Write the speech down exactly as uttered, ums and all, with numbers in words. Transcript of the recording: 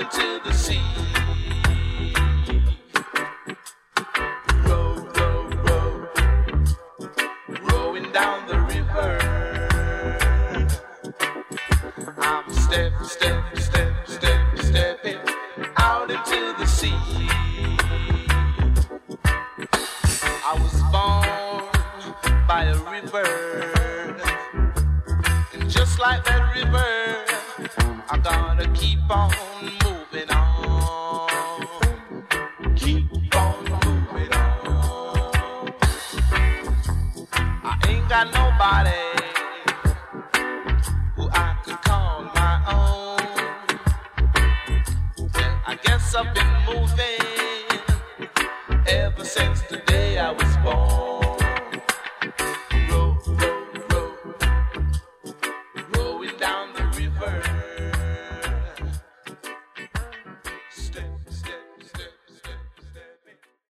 into the sea. Row, row, row, rowing down the river. I'm step, step, step, step, stepping out into the sea. I was born by a river, and just like that river, I gotta keep on moving on. Keep on moving on. I ain't got nobody who I could call my own. I guess I've been moving